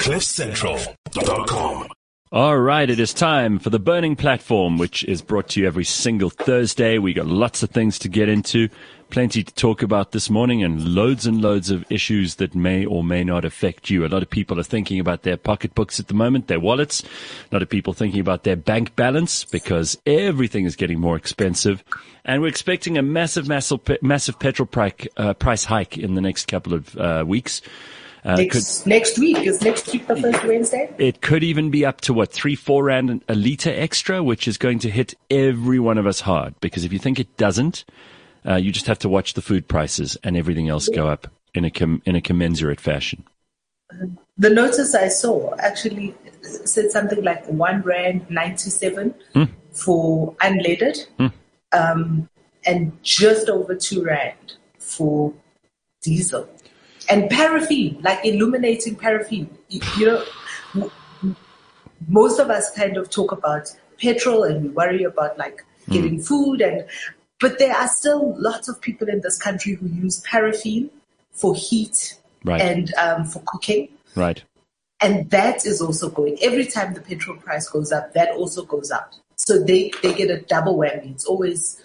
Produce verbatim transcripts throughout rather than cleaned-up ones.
cliff central dot com. All right, it is time for the Burning Platform, which is brought to you every single Thursday. We got lots of things to get into, plenty to talk about this morning, and loads and loads of issues that may or may not affect you. A lot of people are thinking about their pocketbooks at the moment, their wallets. A lot of people thinking about their bank balance because everything is getting more expensive. And we're expecting a massive, massive, massive petrol price, uh, price hike in the next couple of uh, weeks. Uh, next, could, next week. Is next week the first Wednesday? It could even be up to, what, three, four rand a litre extra, which is going to hit every one of us hard. Because if you think it doesn't, uh, you just have to watch the food prices and everything else go up in a com- in a commensurate fashion. The notice I saw actually said something like one rand ninety-seven mm. for unleaded, mm. um, and just over two rand for diesel. And paraffin, like illuminating paraffin. You, you know, m- most of us kind of talk about petrol and we worry about like getting mm. food, and but there are still lots of people in this country who use paraffin for heat right. and um, for cooking. Right. And that is also going. Every time the petrol price goes up, that also goes up. So they, they get a double whammy. It's always,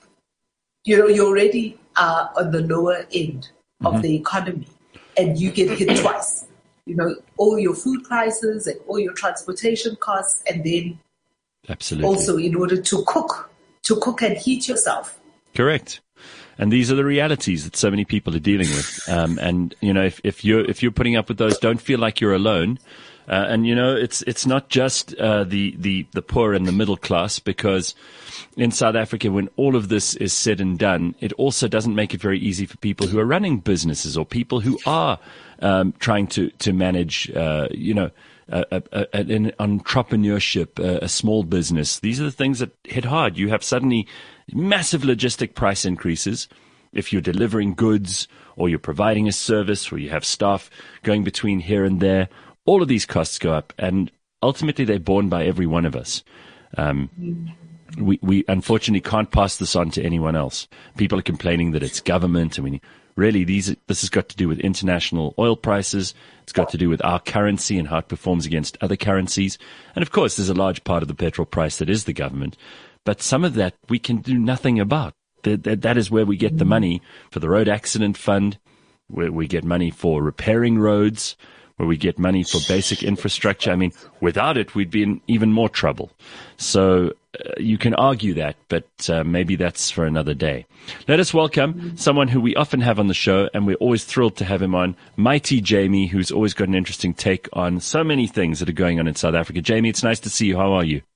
you know, you already are on the lower end of mm-hmm. the economy, and you get hit twice. You know, all your food prices and all your transportation costs, and then absolutely also in order to cook, to cook and heat yourself. Correct. And these are the realities that so many people are dealing with. Um, and you know, if, if you're if you're putting up with those, don't feel like you're alone. Uh, and you know, it's it's not just uh, the the the poor and the middle class, because in South Africa, when all of this is said and done, it also doesn't make it very easy for people who are running businesses or people who are um, trying to to manage, uh, you know, a, a, a, an entrepreneurship, a, a small business. These are the things that hit hard. You have suddenly massive logistic price increases if you're delivering goods or you're providing a service or you have staff going between here and there. All of these costs go up, and ultimately they're borne by every one of us. Um, we, we unfortunately can't pass this on to anyone else. People are complaining that it's government. I mean, really, these this has got to do with international oil prices. It's got to do with our currency and how it performs against other currencies. And of course, there's a large part of the petrol price that is the government. But some of that we can do nothing about. That, that, that is where we get the money for the road accident fund, where we get money for repairing roads, where we get money for basic infrastructure. I mean, without it, we'd be in even more trouble. So uh, you can argue that, but uh, maybe that's for another day. Let us welcome someone who we often have on the show, and we're always thrilled to have him on, Mighty Jamie, who's always got an interesting take on so many things that are going on in South Africa. Jamie, it's nice to see you. How are you?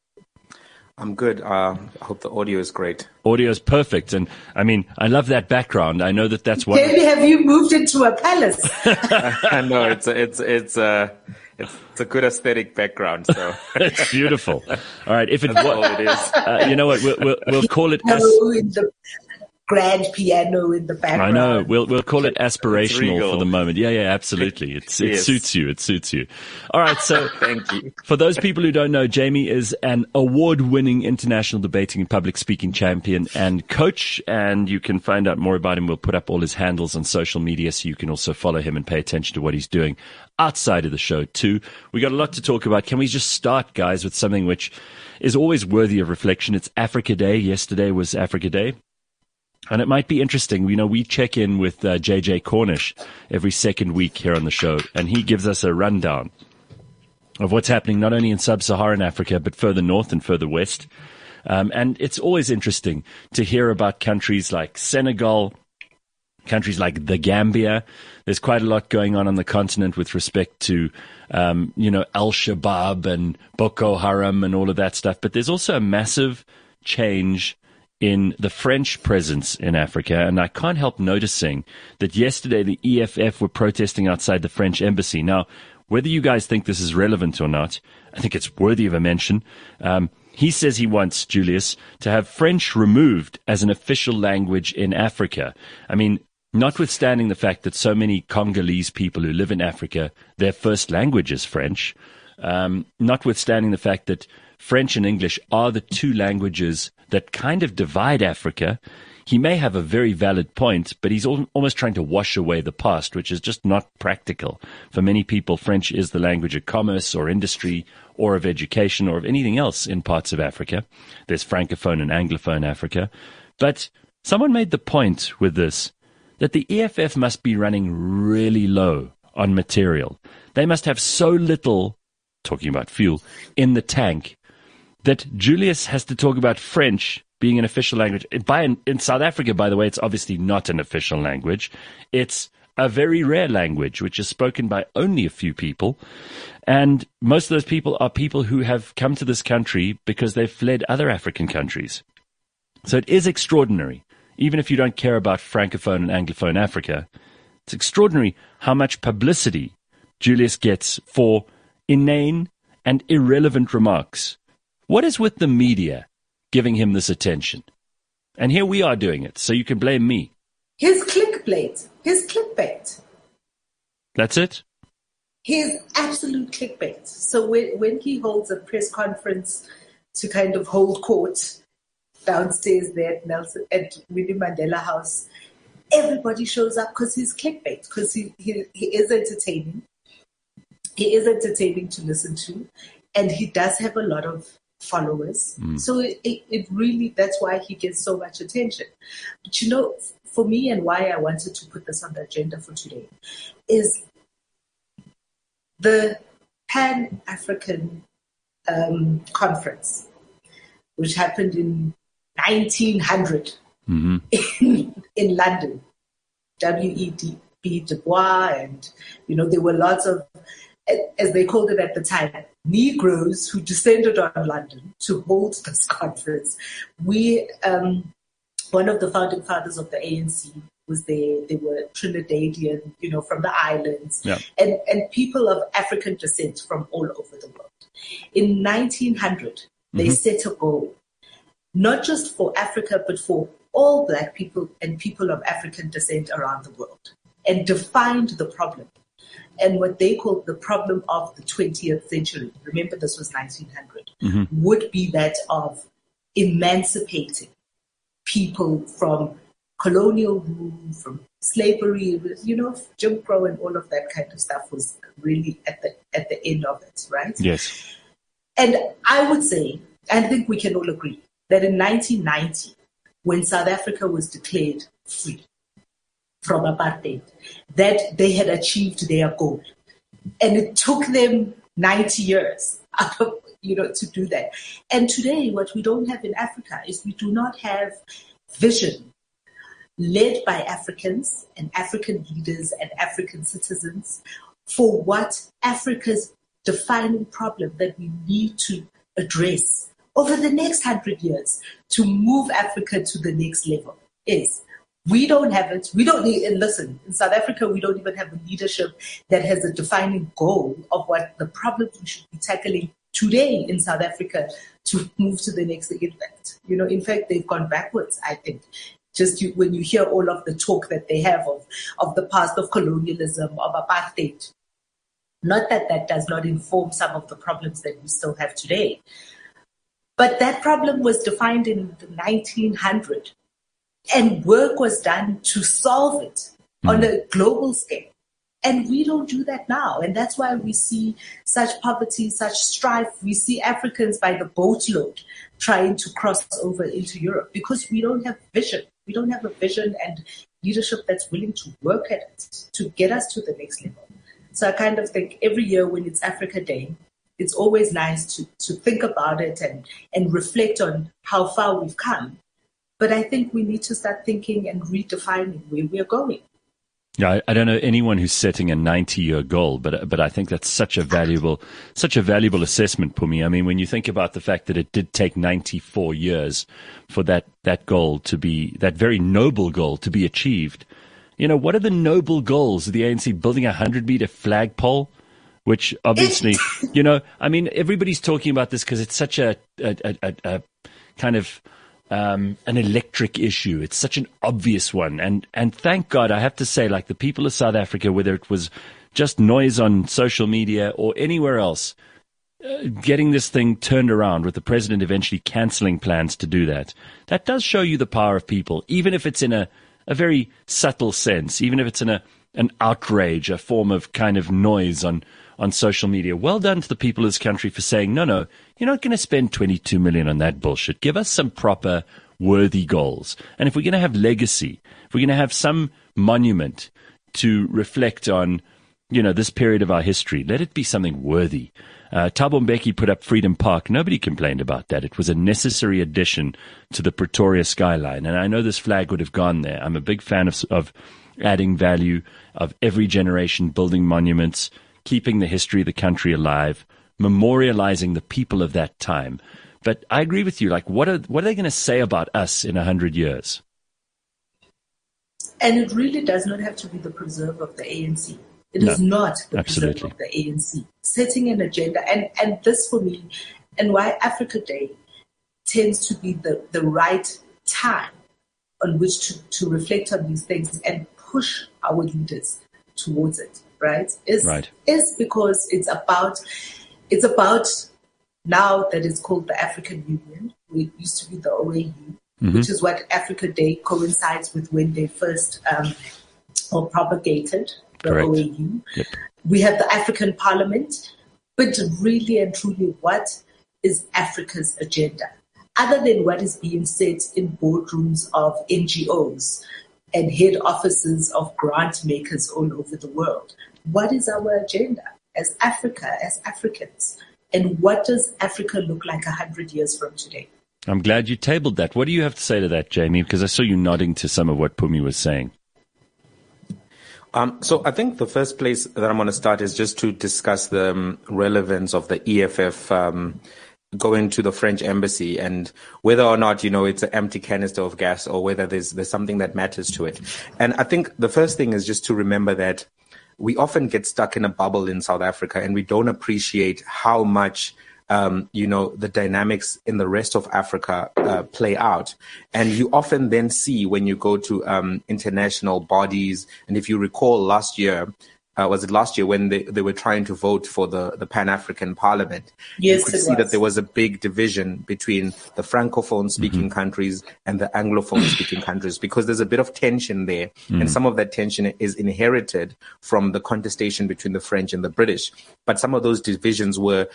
I'm good. Uh, I hope the audio is great. Audio is perfect. And I mean, I love that background. I know that that's what. Maybe have you moved into a palace? I know it's a, it's it's a it's, it's a good aesthetic background. So it's beautiful. All right, if it that's all it is, uh, you know what, we'll we'll, we'll call it. As- in the grand piano in the background. I know. We'll we'll call it aspirational for the moment. Yeah, yeah, absolutely. It's it yes. suits you. It suits you. All right. So thank you. For those people who don't know, Jamie is an award-winning international debating and public speaking champion and coach. And you can find out more about him. We'll put up all his handles on social media, so you can also follow him and pay attention to what he's doing outside of the show too. We got a lot to talk about. Can we just start, guys, with something which is always worthy of reflection? It's Africa Day. Yesterday was Africa Day. And it might be interesting. You know, we check in with uh, J J Cornish every second week here on the show, and he gives us a rundown of what's happening not only in sub-Saharan Africa, but further north and further west. Um, and it's always interesting to hear about countries like Senegal, countries like the Gambia. There's quite a lot going on on the continent with respect to, um, you know, Al-Shabaab and Boko Haram and all of that stuff. But there's also a massive change in the French presence in Africa, and I can't help noticing that yesterday the E F F were protesting outside the French embassy. Now, whether you guys think this is relevant or not, I think it's worthy of a mention. Um, he says he wants, Julius, to have French removed as an official language in Africa. I mean, notwithstanding the fact that so many Congolese people who live in Africa, their first language is French, um, notwithstanding the fact that French and English are the two languages that kind of divide Africa, he may have a very valid point, but he's al- almost trying to wash away the past, which is just not practical. For many people, French is the language of commerce or industry or of education or of anything else in parts of Africa. There's Francophone and Anglophone Africa. But someone made the point with this that the E F F must be running really low on material. They must have so little, talking about fuel, in the tank that Julius has to talk about French being an official language. By, in South Africa, by the way, it's obviously not an official language. It's a very rare language, which is spoken by only a few people. And most of those people are people who have come to this country because they've fled other African countries. So it is extraordinary, even if you don't care about Francophone and Anglophone Africa, it's extraordinary how much publicity Julius gets for inane and irrelevant remarks. What is with the media giving him this attention? And here we are doing it, so you can blame me. His clickbait, his clickbait. That's it? His absolute clickbait. So when, when he holds a press conference to kind of hold court downstairs there at Nelson, at Winnie Mandela House, everybody shows up because he's clickbait, because he, he, he is entertaining. He is entertaining to listen to, and he does have a lot of followers. Mm. So it, it, it really, that's why he gets so much attention. But you know, for me, and why I wanted to put this on the agenda for today, is the Pan-African um, Conference, which happened in nineteen hundred mm-hmm. in, in London. W E B Du Bois, and, you know, there were lots of, as they called it at the time, Negroes who descended on London to hold this conference. We, um, one of the founding fathers of the A N C was there. They were Trinidadian, you know, from the islands, yeah. and, and people of African descent from all over the world. In nineteen hundred, mm-hmm. they set a goal, not just for Africa, but for all Black people and people of African descent around the world, and defined the problem. And what they called the problem of the twentieth century, remember this was nineteen hundred, mm-hmm. would be that of emancipating people from colonial rule, from slavery, you know, Jim Crow and all of that kind of stuff was really at the at the end of it, right? Yes. And I would say, I think we can all agree, that in nineteen ninety, when South Africa was declared free from apartheid, that they had achieved their goal. And it took them ninety years out of, you know, to do that. And today, what we don't have in Africa is we do not have vision led by Africans and African leaders and African citizens for what Africa's defining problem that we need to address over the next hundred years to move Africa to the next level is. We don't have it. We don't need, and listen, in South Africa, we don't even have a leadership that has a defining goal of what the problems we should be tackling today in South Africa to move to the next event. You know, in fact, they've gone backwards, I think. Just you, when you hear all of the talk that they have of, of the past of colonialism, of apartheid. Not that that does not inform some of the problems that we still have today. But that problem was defined in the nineteen hundreds. And work was done to solve it mm. on a global scale. And we don't do that now. And that's why we see such poverty, such strife. We see Africans by the boatload trying to cross over into Europe because we don't have vision. We don't have a vision and leadership that's willing to work at it to get us to the next level. So I kind of think every year when it's Africa Day, it's always nice to, to think about it and, and reflect on how far we've come. But I think we need to start thinking and redefining where we're going. Yeah, I, I don't know anyone who's setting a ninety-year goal, but but I think that's such a valuable, such a valuable assessment, Pumi. I mean, when you think about the fact that it did take ninety-four years for that that goal to be, that very noble goal to be achieved, you know, what are the noble goals of the A N C? Building a hundred-meter flagpole, which obviously, you know, I mean, everybody's talking about this because it's such a a, a, a, a kind of Um, an electric issue. It's such an obvious one. And, and thank God, I have to say, like the people of South Africa, whether it was just noise on social media or anywhere else, uh, getting this thing turned around with the president eventually cancelling plans to do that, that does show you the power of people, even if it's in a, a very subtle sense, even if it's in a an outrage, a form of kind of noise on, on social media. Well done to the people of this country for saying, no, no, you're not going to spend twenty-two million on that bullshit. Give us some proper, worthy goals. And if we're going to have legacy, if we're going to have some monument to reflect on, you know, this period of our history, let it be something worthy. Uh, Thabo Mbeki put up Freedom Park. Nobody complained about that. It was a necessary addition to the Pretoria skyline. And I know this flag would have gone there. I'm a big fan of, of adding value, of every generation building monuments, keeping the history of the country alive, memorializing the people of that time. But I agree with you. Like, what are what are they going to say about us in a hundred years? And it really does not have to be the preserve of the A N C. It No, is not the absolutely. preserve of the A N C. Setting an agenda, and, and this for me, and why Africa Day tends to be the, the right time on which to, to reflect on these things and push our leaders towards it, right? Is Right. is because it's about it's about now that it's called the African Union. It used to be the O A U, Mm-hmm. which is what Africa Day coincides with when they first um, or propagated the Correct. O A U. Yep. We have the African Parliament, but really and truly, what is Africa's agenda? Other than what is being said in boardrooms of N G Os and head offices of grant makers all over the world, what is our agenda as Africa, as Africans? And what does Africa look like a hundred years from today? I'm glad you tabled that. What do you have to say to that, Jamie? Because I saw you nodding to some of what Pumi was saying. Um, so I think the first place that I'm going to start is just to discuss the um, relevance of the E F F um, going to the French embassy and whether or not, you know, it's an empty canister of gas or whether there's there's something that matters to it. And I think the first thing is just to remember that we often get stuck in a bubble in South Africa and we don't appreciate how much Um, you know, the dynamics in the rest of Africa uh, play out. And you often then see when you go to um, international bodies, and if you recall last year, uh, was it last year when they, they were trying to vote for the, the Pan-African Parliament? Yes, you could it see was. that there was a big division between the Francophone-speaking Mm-hmm. countries and the Anglophone-speaking countries, because there's a bit of tension there. Mm. And some of that tension is inherited from the contestation between the French and the British. But some of those divisions were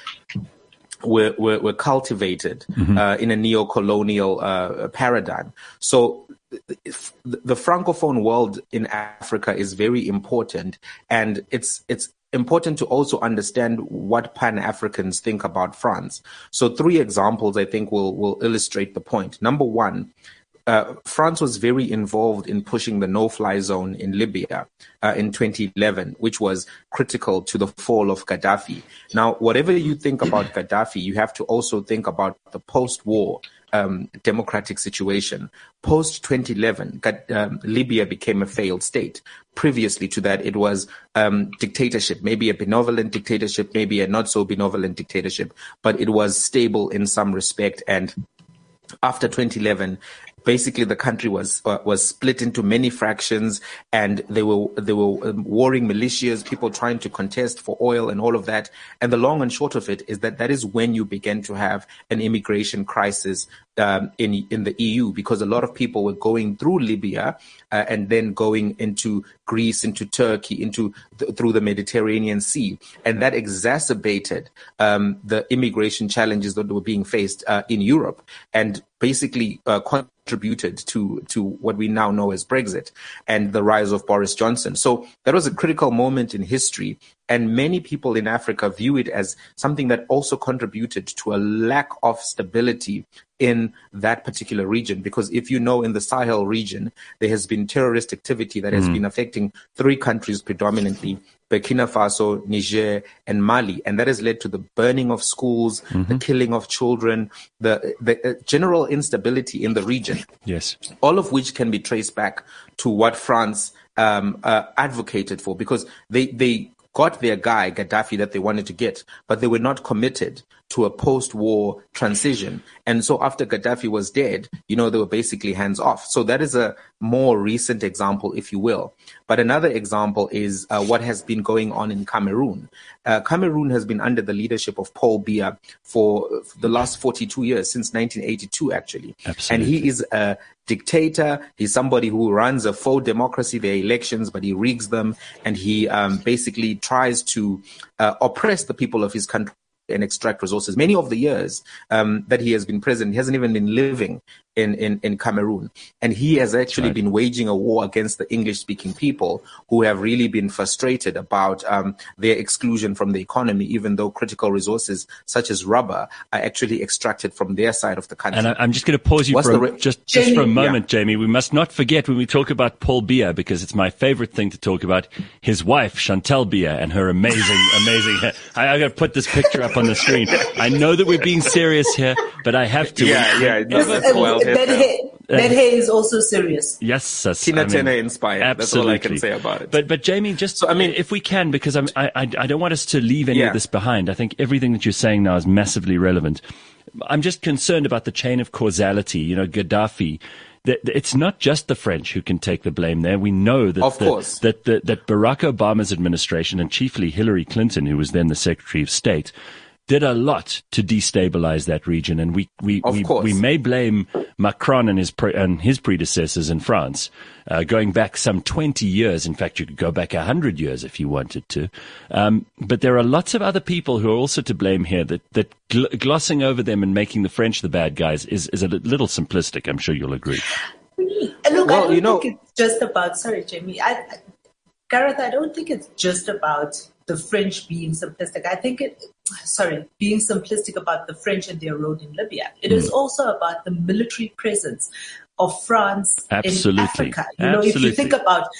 Were, were, were cultivated mm-hmm. uh, in a neo-colonial uh, paradigm. So if the Francophone world in Africa is very important, and it's it's important to also understand what Pan-Africans think about France. So three examples I think will will illustrate the point. Number one, Uh, France was very involved in pushing the no-fly zone in Libya uh, in twenty eleven, which was critical to the fall of Gaddafi. Now, whatever you think about Gaddafi, you have to also think about the post-war um, democratic situation. Post twenty eleven, um, Libya became a failed state. Previously to that, it was um, dictatorship, maybe a benevolent dictatorship, maybe a not-so-benevolent dictatorship, but it was stable in some respect. And after twenty eleven, basically the country was uh, was split into many fractions, and there were there were um, warring militias, people trying to contest for oil and all of that. And the long and short of it is that that is when you began to have an immigration crisis um, in in the E U, because a lot of people were going through Libya uh, and then going into Greece, into Turkey, into th- through the Mediterranean Sea, and that exacerbated um, the immigration challenges that were being faced uh, in Europe, and basically uh, contributed to to what we now know as Brexit and the rise of Boris Johnson. So that was a critical moment in history, and many people in Africa view it as something that also contributed to a lack of stability in that particular region. Because if you know, in the Sahel region, there has been terrorist activity that has mm. been affecting three countries predominantly: Burkina Faso, Niger, and Mali. And that has led to the burning of schools, mm-hmm. the killing of children, the, the uh, general instability in the region. Yes. All of which can be traced back to what France um, uh, advocated for, because they, they got their guy, Gaddafi, that they wanted to get, but they were not committed to a post-war transition. And so after Gaddafi was dead, you know, they were basically hands off. So that is a more recent example, if you will. But another example is uh, what has been going on in Cameroon. Uh, Cameroon has been under the leadership of Paul Biya for the last forty-two years, since nineteen eighty-two, actually. Absolutely. And he is a dictator. He's somebody who runs a faux democracy. There are elections, but he rigs them, and he um, basically tries to uh, oppress the people of his country and extract resources. Many of the years um, that he has been president, he hasn't even been living in, in, in Cameroon. And he has actually right. been waging a war against the English-speaking people who have really been frustrated about um, their exclusion from the economy, even though critical resources such as rubber are actually extracted from their side of the country. And I, I'm just going to pause you for a, just, just for a moment, yeah. Jamie. We must not forget when we talk about Paul Biya, because it's my favorite thing to talk about, his wife, Chantal Biya, and her amazing, amazing... I, I got to put this picture up on the screen. I know that we're being serious here, but I have to. Yeah, yeah. This, uh, that, hair, that hair is also serious. Yes, yes. Tina I mean, Turner inspired. Absolutely. That's all I can say about it. But, but Jamie, just so, I mean, if we can, because I'm, I, I, I don't want us to leave any yeah. of this behind. I think everything that you're saying now is massively relevant. I'm just concerned about the chain of causality. You know, Gaddafi. It's not just the French who can take the blame there. We know that of the, course. that, that, that Barack Obama's administration, and chiefly Hillary Clinton, who was then the Secretary of State, did a lot to destabilize that region. And we, we, we, we may blame Macron and his, pre- and his predecessors in France, uh, going back some twenty years. In fact, you could go back one hundred years if you wanted to. Um, but there are lots of other people who are also to blame here. That, that gl- glossing over them and making the French the bad guys is, is a little simplistic. I'm sure you'll agree. Look, well, I don't you know, think it's just about, sorry, Jamie. I, I, Gareth, I don't think it's just about the French being simplistic. I think it, sorry, being simplistic about the French and their role in Libya. It mm. is also about the military presence of France Absolutely. in Africa. You Absolutely. know, if you think about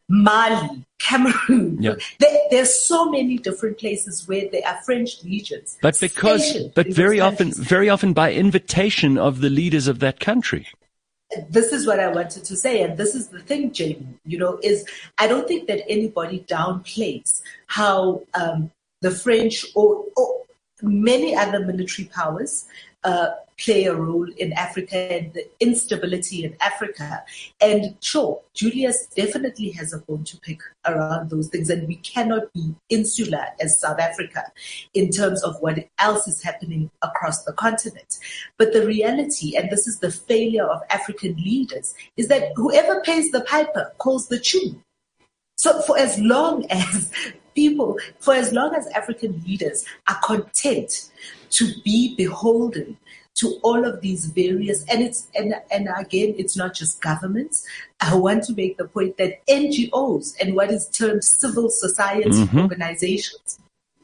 Mali, Cameroon, yeah. there, there's so many different places where there are French legions. But because, but very often, very often by invitation of the leaders of that country. This is what I wanted to say, and this is the thing, Jamie, you know, is I don't think that anybody downplays how um, the French or, or many other military powers uh, play a role in Africa and the instability in Africa. And sure, Julius definitely has a bone to pick around those things, and we cannot be insular as South Africa in terms of what else is happening across the continent. But the reality, and this is the failure of African leaders, is that whoever pays the piper calls the tune. So for as long as people, for as long as African leaders are content to be beholden to all of these various, and it's and and again, it's not just governments. I want to make the point that N G Os and what is termed civil society mm-hmm. organizations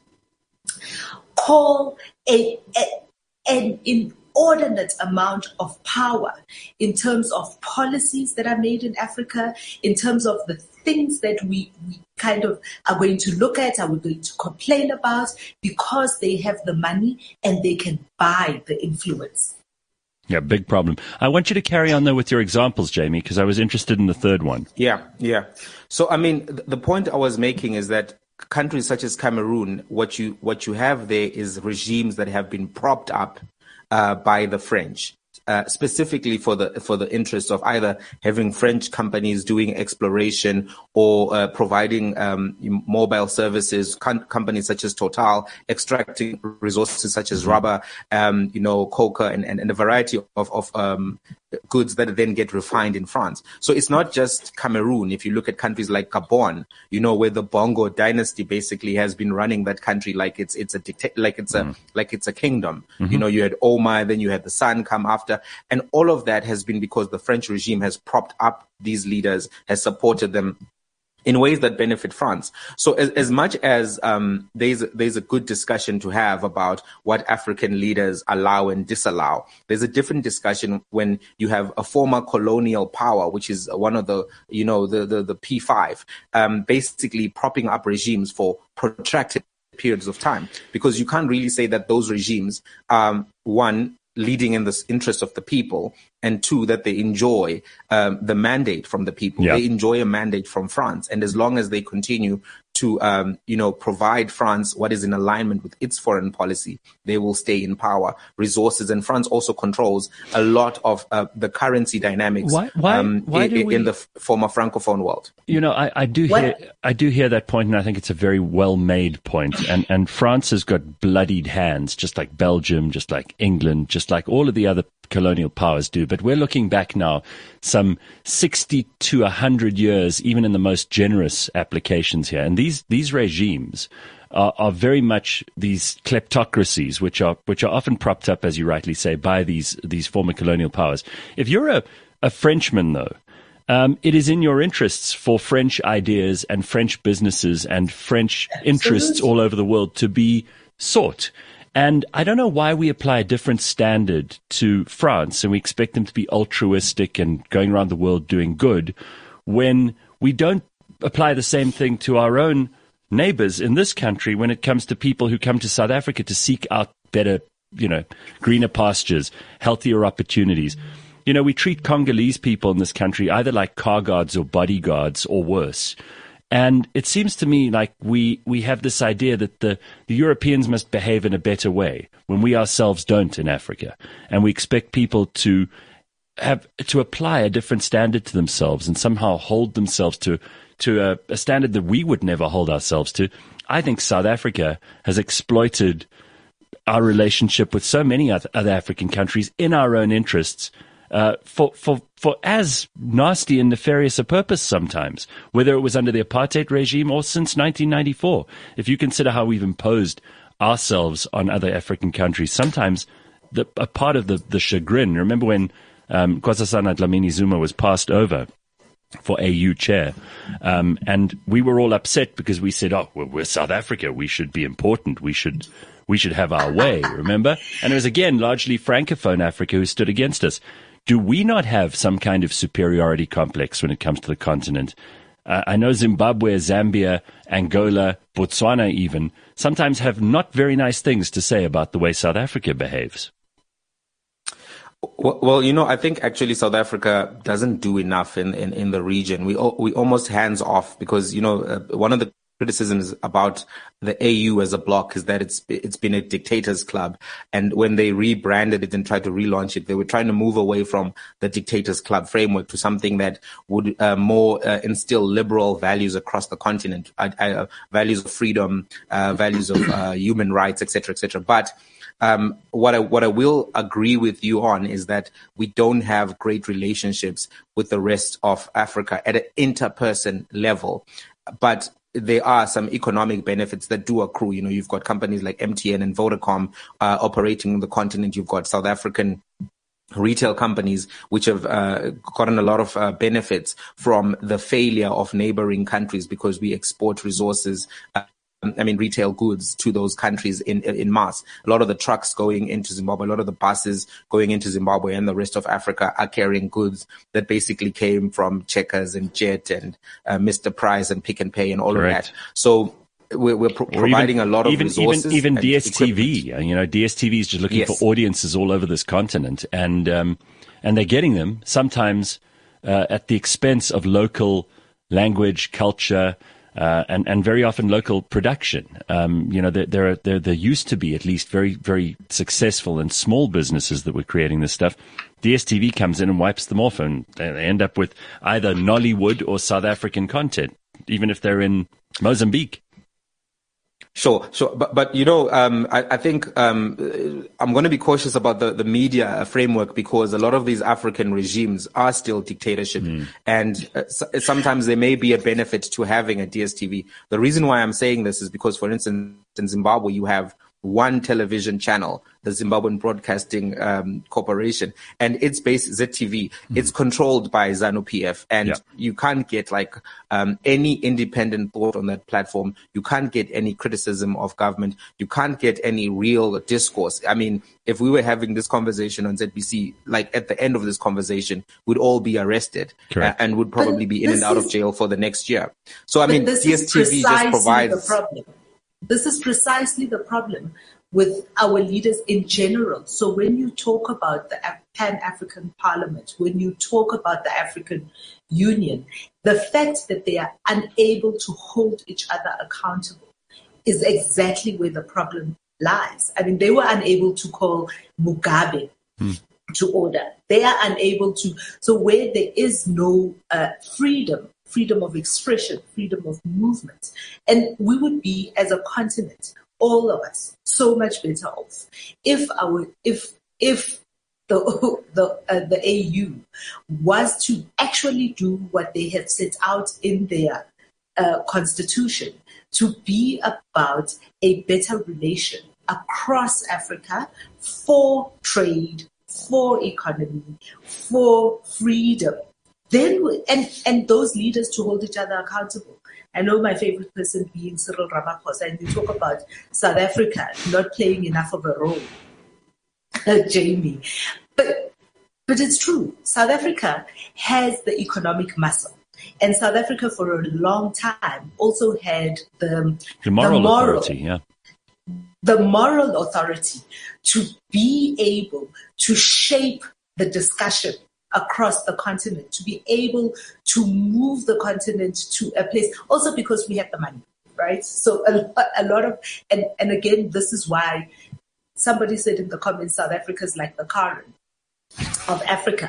call a, a an inordinate amount of power in terms of policies that are made in Africa, in terms of the things that we, we kind of are going to look at, are we going to complain about, because they have the money and they can buy the influence. Yeah, big problem. I want you to carry on, though, with your examples, Jamie, because I was interested in the third one. Yeah, yeah. So, I mean, the point I was making is that countries such as Cameroon, what you what you have there is regimes that have been propped up uh, by the French. Uh, specifically for the for the interests of either having French companies doing exploration or uh, providing um, mobile services, com- companies such as Total extracting resources such as rubber, um, you know, coca, and, and, and a variety of, of um, goods that then get refined in France. So it's not just Cameroon. If you look at countries like Gabon, you know, where the Bongo dynasty basically has been running that country like it's it's a dicta- like it's a mm. like it's a kingdom. Mm-hmm. You know, you had Omar, then you had the Sun come after, and all of that has been because the French regime has propped up these leaders, has supported them in ways that benefit France. So as, as much as um, there's, there's a good discussion to have about what African leaders allow and disallow, there's a different discussion when you have a former colonial power, which is one of the, you know, the, the, the P five, um, basically propping up regimes for protracted periods of time, because you can't really say that those regimes, um, one, leading in the interest of the people, and two, that they enjoy um, the mandate from the people. Yeah. They enjoy a mandate from France. And as long as they continue to, um, you know, provide France what is in alignment with its foreign policy, they will stay in power, resources. And France also controls a lot of uh, the currency dynamics why, why, um, why in, we, in the f- former Francophone world. You know, I, I do What? hear I do hear that point, and I think it's a very well-made point. And, and France has got bloodied hands, just like Belgium, just like England, just like all of the other colonial powers do. But we're looking back now some sixty to one hundred years, even in the most generous applications here. And these, these regimes are, are very much these kleptocracies, which are, which are often propped up, as you rightly say, by these, these former colonial powers. If you're a, a Frenchman, though, um, it is in your interests for French ideas and French businesses and French interests all over the world to be sought. And I don't know why we apply a different standard to France and we expect them to be altruistic and going around the world doing good when we don't apply the same thing to our own neighbors in this country when it comes to people who come to South Africa to seek out better, you know, greener pastures, healthier opportunities. You know, we treat Congolese people in this country either like car guards or bodyguards or worse. And it seems to me like we, we have this idea that the, the Europeans must behave in a better way when we ourselves don't in Africa. And we expect people to have to apply a different standard to themselves and somehow hold themselves to, to a, a standard that we would never hold ourselves to. I think South Africa has exploited our relationship with so many other, other African countries in our own interests. Uh, for, for, for as nasty and nefarious a purpose sometimes, whether it was under the apartheid regime or since nineteen ninety-four. If you consider how we've imposed ourselves on other African countries, sometimes the, a part of the, the chagrin, remember when um, Nkosazana Dlamini Zuma was passed over for A U chair, um, and we were all upset because we said, oh, well, we're South Africa, we should be important, we should... we should have our way, remember? And it was, again, largely Francophone Africa who stood against us. Do we not have some kind of superiority complex when it comes to the continent? Uh, I know Zimbabwe, Zambia, Angola, Botswana even, sometimes have not very nice things to say about the way South Africa behaves. Well, well, you know, I think actually South Africa doesn't do enough in, in, in the region. We we almost hands off because, you know, uh, one of the criticisms about the A U as a bloc is that it's it's been a dictators club, and when they rebranded it and tried to relaunch it, they were trying to move away from the dictators club framework to something that would uh, more uh, instill liberal values across the continent, uh, uh, values of freedom, uh, values of uh, human rights, et cetera, et cetera. But Um, what I, what I will agree with you on is that we don't have great relationships with the rest of Africa at an interperson level, but there are some economic benefits that do accrue. You know, you've got companies like M T N and Vodacom uh, operating on the continent. You've got South African retail companies which have uh, gotten a lot of uh, benefits from the failure of neighboring countries because we export resources. Uh, I mean, retail goods to those countries in, in mass. A lot of the trucks going into Zimbabwe, a lot of the buses going into Zimbabwe and the rest of Africa are carrying goods that basically came from Checkers and Jet and uh, Mister Price and Pick and Pay and all Correct. of that. So we're, we're pro- providing even, a lot of even, resources. Even, even and D S T V, equipment. you know, D S T V is just looking Yes. for audiences all over this continent, and um, and they're getting them sometimes uh, at the expense of local language, culture. Uh, and, and very often local production. Um, you know, there, there, are, there, there used to be at least very, very successful and small businesses that were creating this stuff. D S T V comes in and wipes them off, and they end up with either Nollywood or South African content, even if they're in Mozambique. Sure, sure. But, but you know, um, I, I think um, I'm going to be cautious about the, the media framework because a lot of these African regimes are still dictatorship. Mm. And uh, so, sometimes there may be a benefit to having a D S T V. The reason why I'm saying this is because, for instance, in Zimbabwe, you have one television channel, the Zimbabwean Broadcasting um, Corporation, and it's based Z T V. Mm-hmm. It's controlled by ZANU P F, and yeah. you can't get like um, any independent thought on that platform. You can't get any criticism of government. You can't get any real discourse. I mean, if we were having this conversation on Z B C, like at the end of this conversation, we'd all be arrested uh, and would probably but be in and out is, of jail for the next year. So I mean, D S T V just provides. The problem. this is precisely the problem with our leaders in general. So when you talk about the Pan-African Parliament, when you talk about the African Union, the fact that they are unable to hold each other accountable is exactly where the problem lies. I mean, they were unable to call Mugabe hmm. to order. They are unable to. So where there is no uh, freedom, freedom of expression, freedom of movement, and we would be, as a continent, all of us, so much better off if our if if the the uh, the A U was to actually do what they have set out in their uh, constitution, to be about a better relation across Africa for trade, for economy, for freedom. Then we, and and those leaders to hold each other accountable. I know my favorite person being Cyril Ramaphosa, and you talk about South Africa not playing enough of a role, uh, Jamie. But but it's true. South Africa has the economic muscle. And South Africa for a long time also had the, the, moral, the moral authority, yeah. the moral authority to be able to shape the discussion across the continent, to be able to move the continent to a place, also because we have the money, right? So a, a lot of, and, and again, this is why somebody said in the comments, South Africa is like the Karen of Africa.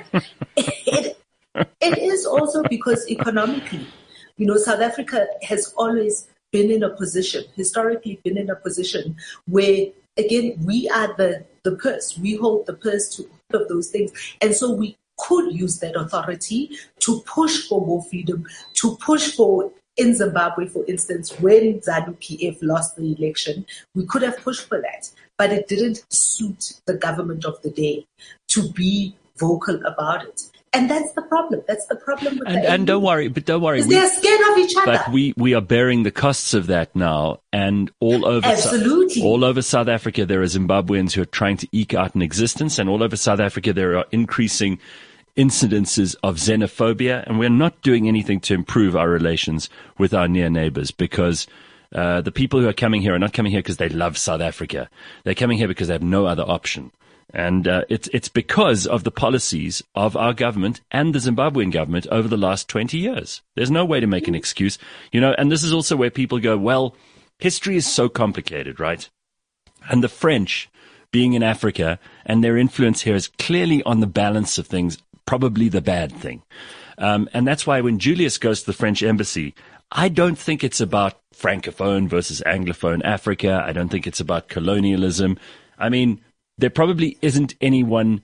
it, it is also because economically, you know, South Africa has always been in a position, historically been in a position where, again, we are the, the purse. We hold the purse to all of those things. And so we could use that authority to push for more freedom, to push for, in Zimbabwe, for instance, when ZANU P F lost the election, we could have pushed for that. But it didn't suit the government of the day to be vocal about it. And that's the problem. That's the problem with and, the and don't worry, but don't worry. We, they're scared of each other. But we, we are bearing the costs of that now, and all over Absolutely. Su- all over South Africa there are Zimbabweans who are trying to eke out an existence, and all over South Africa there are increasing incidences of xenophobia, and we're not doing anything to improve our relations with our near neighbors, because uh, the people who are coming here are not coming here because they love South Africa. They're coming here because they have no other option. And uh, it's it's because of the policies of our government and the Zimbabwean government over the last twenty years. There's no way to make an excuse, you know. And this is also where people go, well, history is so complicated, right? And the French, being in Africa, and their influence here is clearly on the balance of things, probably the bad thing. Um, and that's why when Julius goes to the French embassy, I don't think it's about Francophone versus Anglophone Africa. I don't think it's about colonialism. I mean, there probably isn't anyone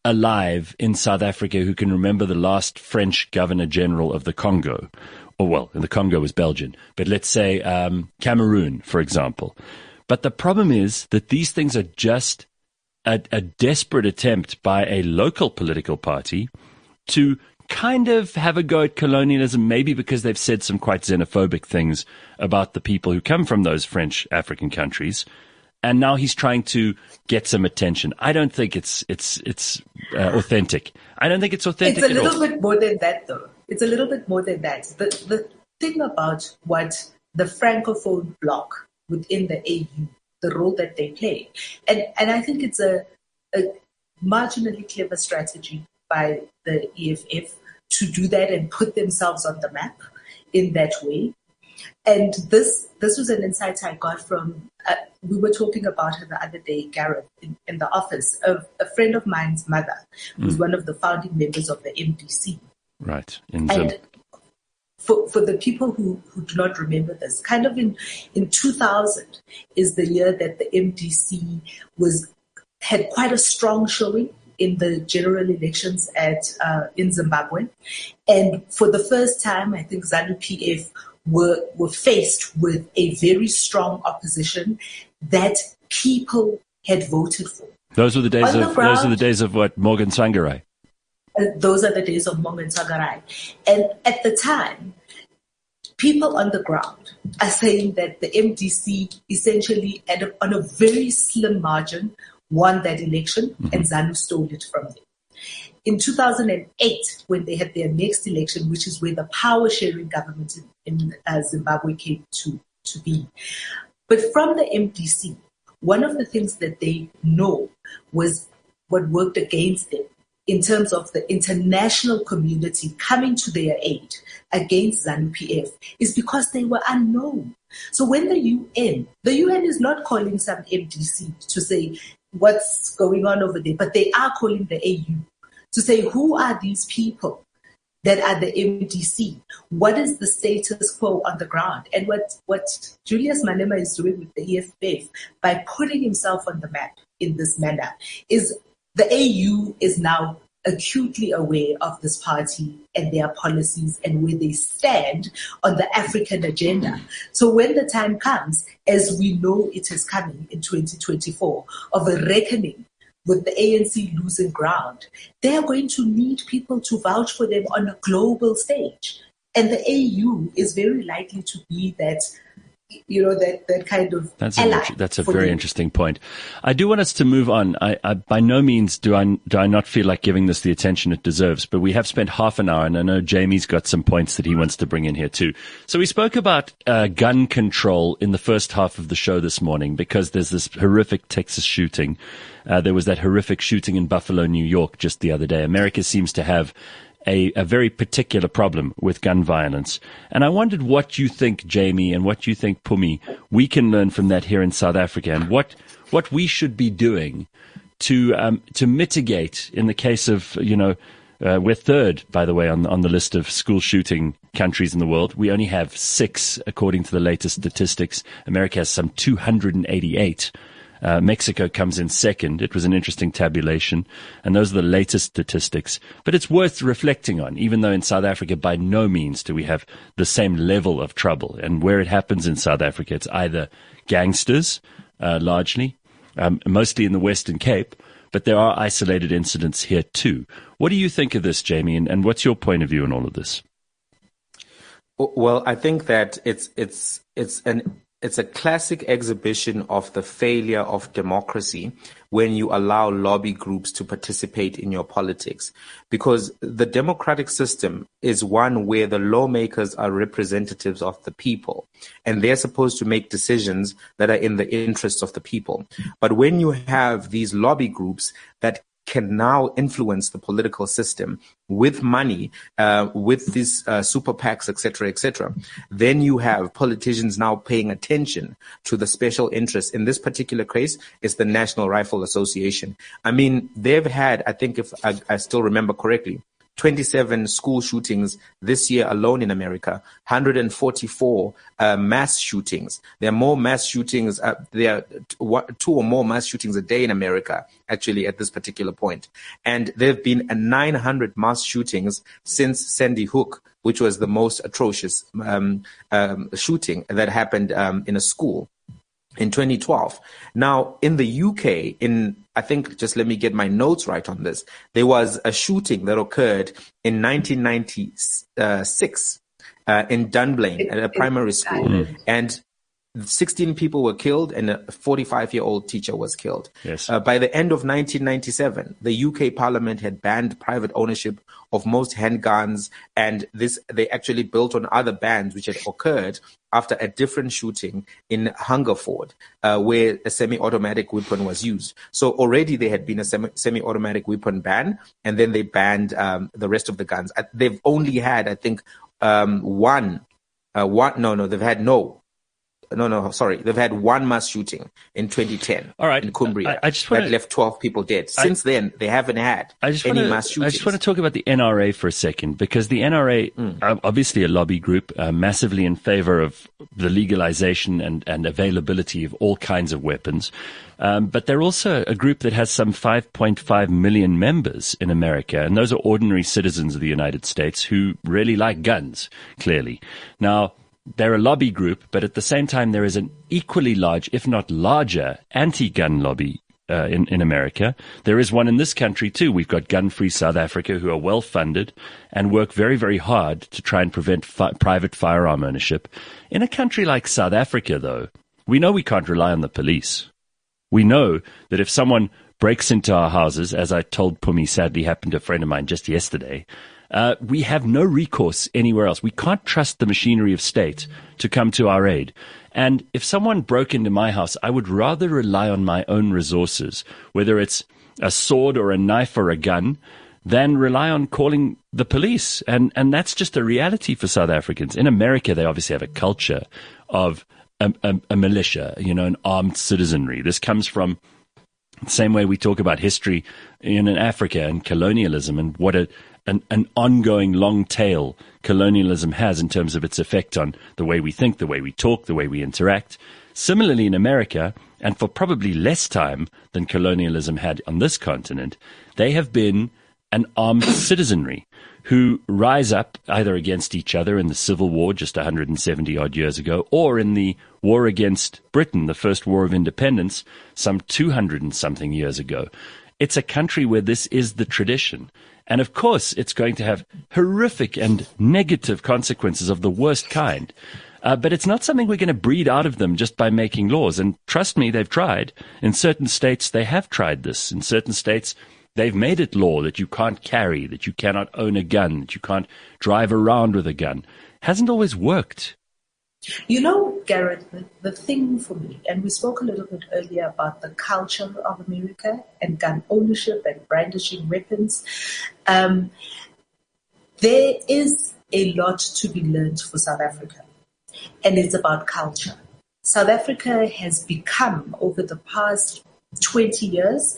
alive in South Africa who can remember the last French Governor General of the Congo. Or, well, the Congo was Belgian. But let's say um, Cameroon, for example. But the problem is that these things are just a, a desperate attempt by a local political party to kind of have a go at colonialism, maybe because they've said some quite xenophobic things about the people who come from those French African countries. And now he's trying to get some attention. I don't think it's it's it's uh, authentic. I don't think it's authentic. It's a little at all. bit more than that, though. It's a little bit more than that. The the thing about what the Francophone bloc within the A U, the role that they play, and and I think it's a, a marginally clever strategy by the E F F to do that and put themselves on the map in that way. And this this was an insight I got from, uh, we were talking about her the other day, Gareth, in, in the office, of a friend of mine's mother, who's mm. one of the founding members of the M D C. Right. In and for, for the people who, who do not remember this, kind of in, in two thousand is the year that the M D C was had quite a strong showing in the general elections at uh, in Zimbabwe. And for the first time, I think ZANU P F were were faced with a very strong opposition that people had voted for. Those were the days On of the ground, those are the days of what, Morgan Tsvangirai. Uh, those are the days of Morgan Tsvangirai. And at the time, people on the ground are saying that the M D C essentially, at a, on a very slim margin, won that election, mm-hmm. and ZANU stole it from them. In two thousand eight, when they had their next election, which is where the power-sharing government in, in uh, Zimbabwe came to, to be, But from the M D C, one of the things that they know was what worked against them in terms of the international community coming to their aid against ZANU P F is because they were unknown. So when the U N, the U N is not calling some M D C to say what's going on over there, but they are calling the A U to say who are these people that are the M D C? What is the status quo on the ground? And what, what Julius Malema is doing with the E F F by putting himself on the map in this manner is the A U is now acutely aware of this party and their policies and where they stand on the African agenda. So when the time comes, as we know it is coming in twenty twenty-four, of a reckoning with the A N C losing ground, they are going to need people to vouch for them on a global stage. And the A U is very likely to be that, you know, that, that kind of that's ally. A, that's a very them. interesting point. I do want us to move on. I, I by no means do I do I not feel like giving this the attention it deserves, but we have spent half an hour, and I know Jamie's got some points that he wants to bring in here too. So we spoke about uh, gun control in the first half of the show this morning because there's this horrific Texas shooting. Uh, there was that horrific shooting in Buffalo, New York just the other day. America seems to have A, a very particular problem with gun violence. And I wondered what you think, Jamie, and what you think, Pumi, we can learn from that here in South Africa, and what what we should be doing to um, to mitigate in the case of, you know, uh, we're third, by the way, on, on the list of school shooting countries in the world. We only have six, according to the latest statistics. America has some two hundred eighty-eight. Uh, Mexico comes in second. It was an interesting tabulation, and those are the latest statistics. But it's worth reflecting on, even though in South Africa, by no means do we have the same level of trouble. And where it happens in South Africa, it's either gangsters, uh, largely, um, mostly in the Western Cape, but there are isolated incidents here too. What do you think of this, Jamie, and, and what's your point of view on all of this? Well, I think that it's it's it's an It's a classic exhibition of the failure of democracy when you allow lobby groups to participate in your politics. Because the democratic system is one where the lawmakers are representatives of the people, and they're supposed to make decisions that are in the interests of the people. But when you have these lobby groups that can now influence the political system with money, uh, with these uh, super PACs, et cetera, et cetera, then you have politicians now paying attention to the special interests. In this particular case, it's the National Rifle Association. I mean, they've had, I think if I, I still remember correctly, twenty-seven school shootings this year alone in America, one hundred forty-four uh, mass shootings. There are more mass shootings, uh, there are t- two or more mass shootings a day in America, actually, at this particular point. And there have been uh, nine hundred mass shootings since Sandy Hook, which was the most atrocious um, um, shooting that happened um, in a school in twenty twelve. Now, in the U K, in I think, just let me get my notes right on this, there was a shooting that occurred in nineteen ninety-six uh, in Dunblane at a primary school. Mm. And sixteen people were killed and a forty-five-year-old teacher was killed. Yes. Uh, by the end of nineteen ninety-seven, the U K Parliament had banned private ownership of most handguns, and this they actually built on other bans which had occurred after a different shooting in Hungerford, uh, where a semi-automatic weapon was used. So already there had been a semi- semi-automatic weapon ban, and then they banned um, the rest of the guns. Uh, they've only had, I think, um, one, uh, one, no, no, they've had no. No, no, sorry. They've had one mass shooting in twenty ten. All right. In Cumbria. I, I just wanna, that left twelve people dead. Since I, then, they haven't had I just any wanna, mass shootings. I just want to talk about the N R A for a second, because the N R A, mm. uh, obviously a lobby group, uh, massively in favor of the legalization and, and availability of all kinds of weapons. Um, but they're also a group that has some five point five million members in America, and those are ordinary citizens of the United States who really like guns, clearly. Now, they're a lobby group, but at the same time, there is an equally large, if not larger, anti-gun lobby uh, in, in America. There is one in this country, too. We've got Gun Free South Africa, who are well-funded and work very, very hard to try and prevent fi- private firearm ownership. In a country like South Africa, though, we know we can't rely on the police. We know that if someone breaks into our houses, as I told Pumi sadly happened to a friend of mine just yesterday, uh, we have no recourse anywhere else. We can't trust the machinery of state to come to our aid. And if someone broke into my house, I would rather rely on my own resources, whether it's a sword or a knife or a gun, than rely on calling the police. And, and that's just a reality for South Africans. In America, they obviously have a culture of a, a, a militia, you know, an armed citizenry. This comes from the same way we talk about history in Africa and colonialism and what a, an, an ongoing long tail colonialism has in terms of its effect on the way we think, the way we talk, the way we interact. Similarly, in America, and for probably less time than colonialism had on this continent, they have been an armed citizenry who rise up either against each other in the Civil War just one hundred seventy odd years ago, or in the war against Britain, the first war of independence, some two hundred and something years ago. It's a country where this is the tradition. And of course, it's going to have horrific and negative consequences of the worst kind. Uh, but it's not something we're going to breed out of them just by making laws. And trust me, they've tried. In certain states, they have tried this. In certain states, they've made it law that you can't carry, that you cannot own a gun, that you can't drive around with a gun. Hasn't always worked. You know, Garrett, the, the thing for me, and we spoke a little bit earlier about the culture of America and gun ownership and brandishing weapons. Um, there is a lot to be learned for South Africa, and it's about culture. South Africa has become, over the past twenty years,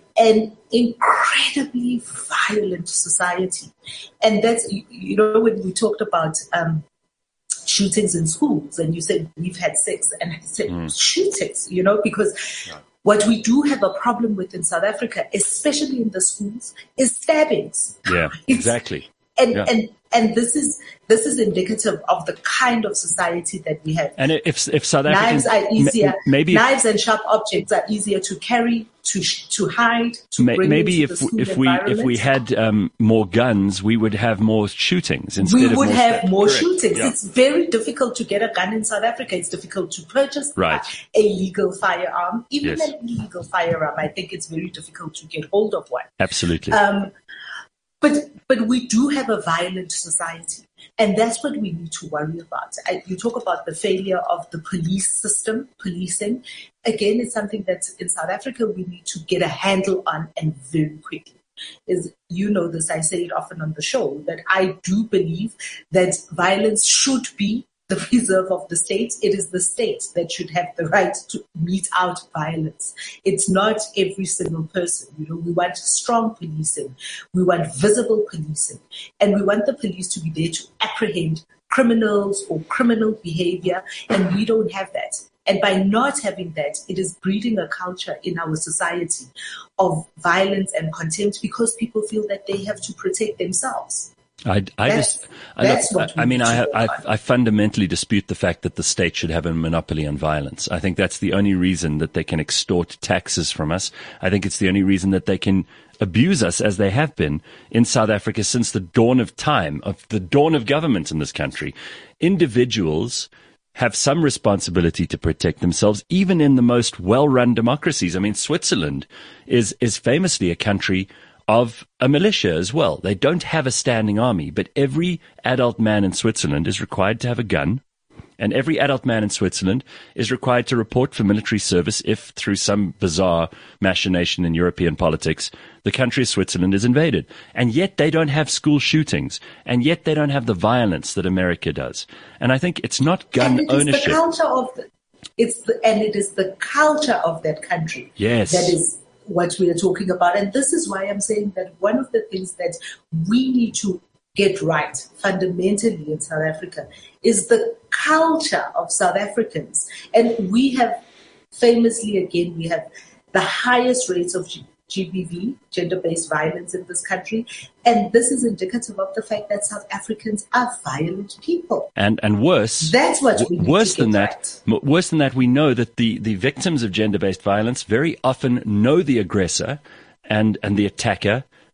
an incredibly violent society. And that's, you know, when we talked about um, shootings in schools, and you said we've had six, and I said mm. shootings, you know, because yeah. what we do have a problem with in South Africa, especially in the schools, is stabbings. Yeah, exactly. And, yeah. and and this is this is indicative of the kind of society that we have. And if if South Africans, knives are easier, maybe knives if, and sharp objects are easier to carry, to to hide, to may, bring maybe into if the school if we if we had um, more guns, we would have more shootings instead we of would more have stab- more Correct. shootings. Yeah. It's very difficult to get a gun in South Africa. It's difficult to purchase right. a legal firearm, even yes. an illegal firearm. I think it's very difficult to get hold of one. Absolutely. Um, but but we do have a violent society. And that's what we need to worry about. You talk about the failure of the police system, policing. Again, it's something that in South Africa we need to get a handle on, and very quickly. Is you know this, I say it often on the show, that I do believe that violence should be the reserve of the state. It is the state that should have the right to mete out violence. It's not every single person. You know, we want strong policing. We want visible policing. And we want the police to be there to apprehend criminals or criminal behavior. And we don't have that. And by not having that, it is breeding a culture in our society of violence and contempt because people feel that they have to protect themselves. I, I that's, just, I, that's look, I mean, I, I, I fundamentally dispute the fact that the state should have a monopoly on violence. I think that's the only reason that they can extort taxes from us. I think it's the only reason that they can abuse us as they have been in South Africa since the dawn of time, of the dawn of government in this country. Individuals have some responsibility to protect themselves, even in the most well-run democracies. I mean, Switzerland is, is famously a country of a militia as well. They don't have a standing army, but every adult man in Switzerland is required to have a gun, and every adult man in Switzerland is required to report for military service if, through some bizarre machination in European politics, the country of Switzerland is invaded. And yet they don't have school shootings, and yet they don't have the violence that America does. And I think it's not gun and it ownership. Is the culture of the, it's the, and it is the culture of that country. Yes. That is what we are talking about. And this is why I'm saying that one of the things that we need to get right fundamentally in South Africa is the culture of South Africans. And we have famously, again, we have the highest rates of G B V, gender-based violence in this country. And this is indicative of the fact that South Africans are violent people. And and worse, that's what we need worse to than get that. Right. Worse than that, we know that the, the victims of gender-based violence very often know the aggressor and, and the attacker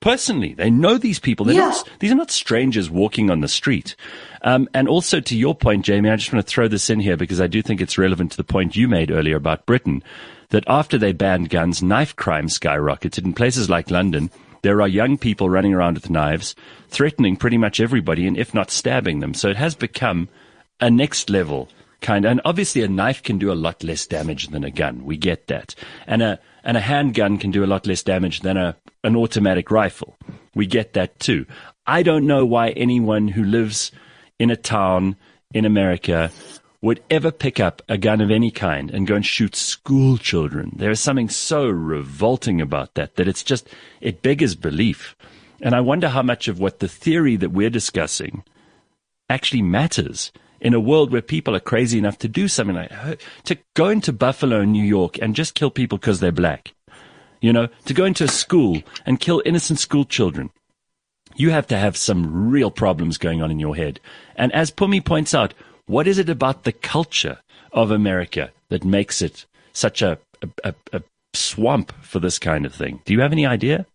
personally. They know these people. They're Yeah. not, these are not strangers walking on the street. Um, and also to your point, Jamie, I just want to throw this in here because I do think it's relevant to the point you made earlier about Britain, that after they banned guns, knife crime skyrocketed in places like London. There are young people running around with knives, threatening pretty much everybody, and if not stabbing them. So it has become a next level kind of, and obviously a knife can do a lot less damage than a gun. We get that. And a, and a handgun can do a lot less damage than a, an automatic rifle. We get that too. I don't know why anyone who lives in a town in America would ever pick up a gun of any kind and go and shoot school children. There is something so revolting about that, that it's just, it beggars belief. And I wonder how much of what the theory that we're discussing actually matters in a world where people are crazy enough to do something like, to go into Buffalo, New York and just kill people because they're black. You know, to go into a school and kill innocent school children. You have to have some real problems going on in your head. And as Pumi points out, what is it about the culture of America that makes it such a, a, a swamp for this kind of thing? Do you have any idea?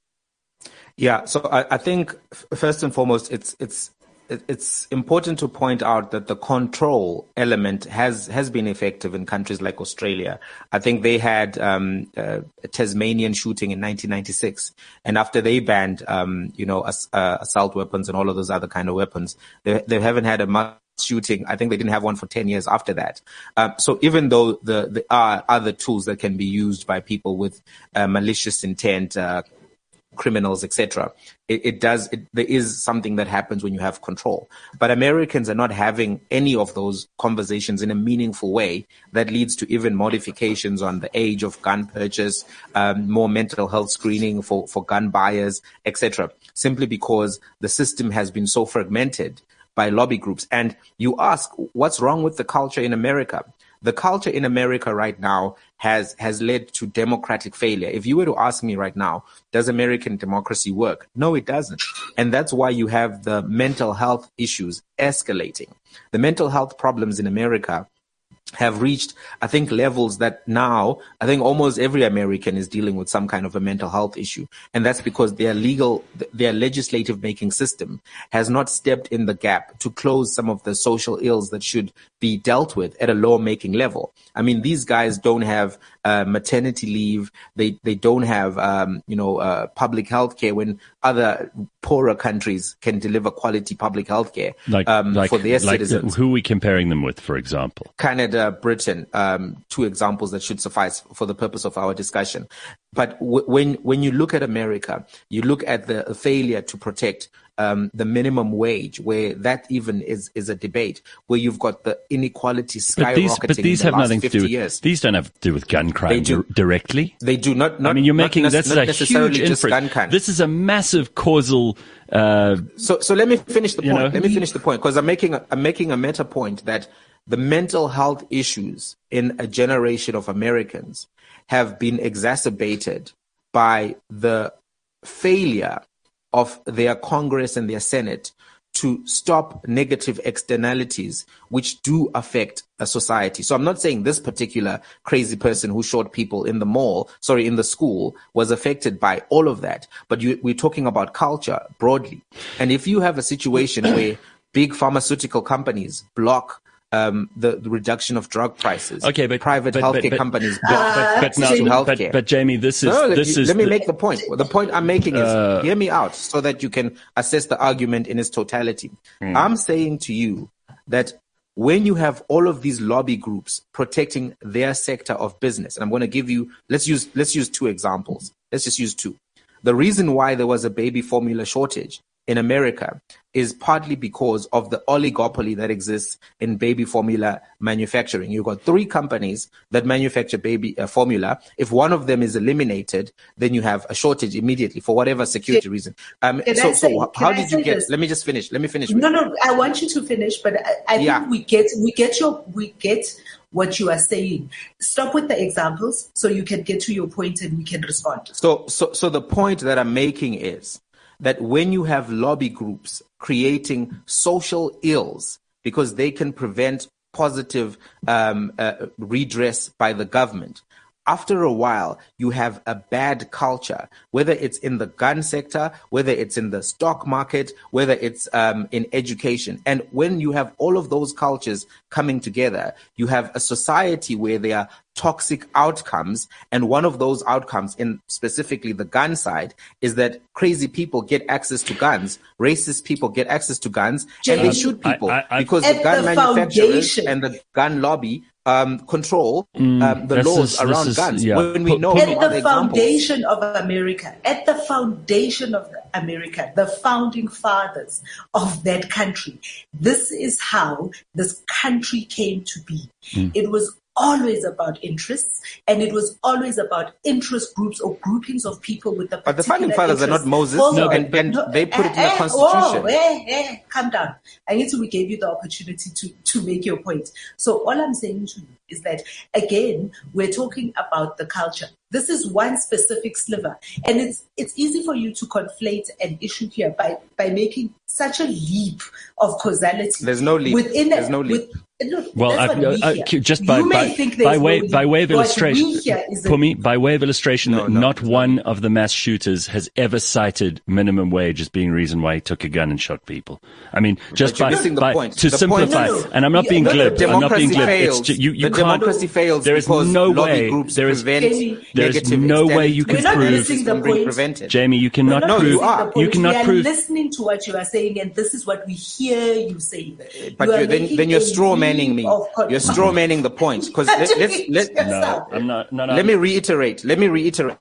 Yeah, so I, I think first and foremost, it's it's it's important to point out that the control element has has been effective in countries like Australia. I think they had um, uh, a Tasmanian shooting in nineteen ninety-six, and after they banned, um, you know, ass, uh, assault weapons and all of those other kind of weapons, they they haven't had a much shooting. I think they didn't have one for ten years after that. Um, so even though the there are other tools that can be used by people with uh, malicious intent, uh, criminals, et cetera, it, it does. It, there is something that happens when you have control. But Americans are not having any of those conversations in a meaningful way that leads to even modifications on the age of gun purchase, um, more mental health screening for for gun buyers, et cetera. Simply because the system has been so fragmented by lobby groups. And you ask, what's wrong with the culture in America? The culture in America right now has has led to democratic failure. If you were to ask me right now, does American democracy work? No, it doesn't. And that's why you have the mental health issues escalating. The mental health problems in America have reached, I think, levels that now I think almost every American is dealing with some kind of a mental health issue. And that's because their legal, their legislative making system has not stepped in the gap to close some of the social ills that should be dealt with at a lawmaking level. I mean, these guys don't have uh, maternity leave. They they don't have, um, you know, uh, public health care when other poorer countries can deliver quality public health care like, um, like, for their like citizens. Who are we comparing them with, for example? Canada, Britain, um, two examples that should suffice for the purpose of our discussion. But w- when when you look at America, you look at the failure to protect um, the minimum wage, where that even is is a debate, where you've got the inequality skyrocketing. But these, but these in the have last nothing to fifty do with, years. These don't have to do with gun crime do. di- directly. They do not. not I mean, you're making not, that's not a necessarily huge just inference. gun crime. This is a massive causal. Uh, So, so let me finish the You point. know? Let me finish the point because I'm making a, I'm making a meta point that the mental health issues in a generation of Americans have been exacerbated by the failure of their Congress and their Senate to stop negative externalities which do affect a society. So I'm not saying this particular crazy person who shot people in the mall, sorry, in the school, was affected by all of that. But you, we're talking about culture broadly. And if you have a situation where big pharmaceutical companies block um, the, the reduction of drug prices, Okay, but- private but- healthcare but- but- companies but, block but, but, access now, to but, healthcare. but Jamie, this is No, let, this you- is let me the- make the point. The point I'm making is, Uh, hear me out so that you can assess the argument in its totality. I'm saying to you that when you have all of these lobby groups protecting their sector of business, and I'm going to give you, let's use, let's use two examples. Let's just use two. The reason why there was a baby formula shortage in America is partly because of the oligopoly that exists in baby formula manufacturing. You've got three companies that manufacture baby uh, formula. If one of them is eliminated, then you have a shortage immediately for whatever security reason. Um, Can so, I say- so can how I did you say get? this? Let me just finish. Let me finish. No, no, I want you to finish, but I, I Yeah. think we get we get your we get what you are saying. Stop with the examples so you can get to your point and we can respond. So, so, so the point that I'm making is that when you have lobby groups creating social ills because they can prevent positive um, uh, redress by the government, after a while, you have a bad culture, whether it's in the gun sector, whether it's in the stock market, whether it's um, in education. And when you have all of those cultures coming together, you have a society where there are toxic outcomes. And one of those outcomes, in specifically the gun side, is that crazy people get access to guns, racist people get access to guns, and they shoot people I, I, I, because At the gun the manufacturers foundation. and the gun lobby um, control Mm, um, the this laws is- this around is- guns. yeah. When we Put- know put from At other the examples. foundation of America, at the foundation of America, the founding fathers of that country, this is how this country came to be. Mm. It was always about interests, and it was always about interest groups or groupings of people with the. But the founding particular fathers are not interests. Moses, Hold no, on. and, and No, they put it in the eh, eh, Constitution. whoa, eh, eh, calm down. I need to. We gave you the opportunity to to make your point. So all I'm saying to you is that again, we're talking about the culture. This is one specific sliver, and it's it's easy for you to conflate an issue here by by making such a leap of causality. There's no leap. Within There's a, no leap. With, look, Well, that's I, what we uh, hear. just by you may by, think by there's way no by way of leap. What illustration, we hear is a- Pumi, by way of illustration, No, no, not no. one of the mass shooters has ever cited minimum wage as being a reason why he took a gun and shot people. I mean, just you're by, missing the by point. to The point simplify, is- No, no. and I'm not Yeah, being no, no, glib. I'm not being democracy glib. fails. It's ju- you, you the can't. democracy fails There is because no lobby way. groups There is prevent Jamie, there is negative no way you We're can not prove. missing the from being point. prevented. Jamie, you cannot We're not prove. you missing are. the point. You cannot we are prove. listening to what you are saying, and this is what we hear you saying. But You are you're, then, making then you're a straw manning me. leap of con- You're straw manning the point. Because let, let's, let, Yes, No, sir. I'm not. No, no. let me reiterate. Let me reiterate.